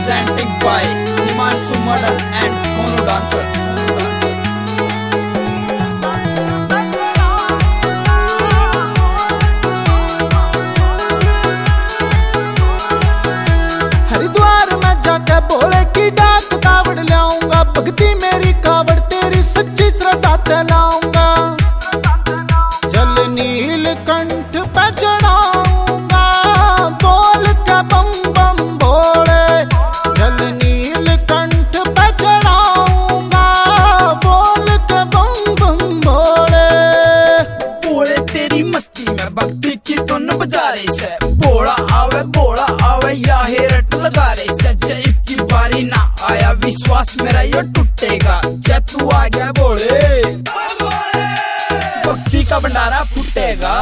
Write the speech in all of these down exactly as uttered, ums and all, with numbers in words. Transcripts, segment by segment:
presenting by Himanshu Model and Sonu Dancer. Haridwar में जाके भोले की डाक कावड़ लाऊंगा, भक्ति मेरी कावड़ तेरी सच्ची श्रद्धा ते लाऊंगा। जल नीलकंठ पे चढ़ाऊंगा, बोल के बम बम भोले। जल नीलकंठ पे चढ़ाऊंगा, बोल के बम बम भोले। भोले तेरी मस्ती में भक्ति की धुन बजा रही से, भोला आवे भोला आवे या हेरट लगा रही से। जय की बारी ना आया विश्वास मेरा ये टूटेगा, जय तू आ गया भोले भक्ति का भंडारा फूटेगा।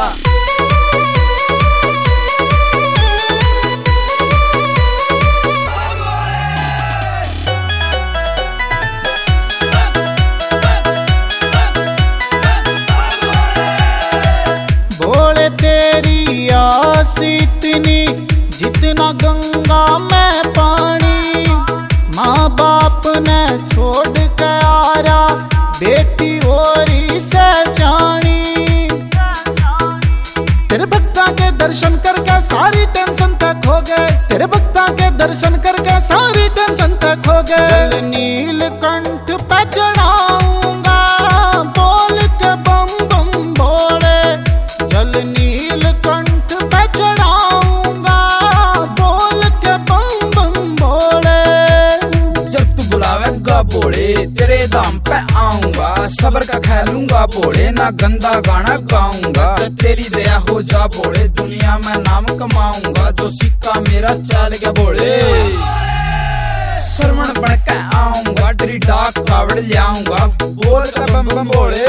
भोले तेरी आस इतनी जितना गंगा में पानी, माँ बाप ने छोड़ के आया बेटी ओरी से जानी। तेरे भक्ता के दर्शन करके सारी टेंशन तक हो गए, तेरे भक्ता के दर्शन करके सारी टेंशन तक हो गए। जल नीलकंठ पे चढ़ाऊंगा, बोल के बम बम भोले। जल नीलकंठ पे चढ़ाऊंगा, बोल के बम बम भोले। जब तू बुलावेगा भोले तेरे धाम पे आऊंगा, सबर का खेलूंगा भोले ना गंदा गाना गाऊंगा। जब तेरी दया हो जा भोले दुनिया में नाम कमाऊंगा, जो सिक्का मेरा चल गया भोले। श्रवण बन के आऊंगा, तेरी डाक कावड़ ले आऊंगा, बोल का बम बम भोले।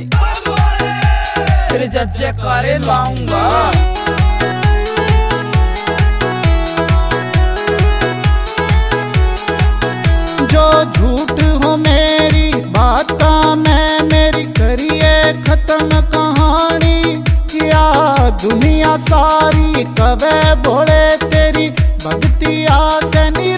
तेरे जज्जे कारे लाऊंगा। जो झूठ हो मेरी बातों में मेरी करिए खत्म कहानी। क्या दुनिया सारी कवे भोले तेरी भक्ति आसनी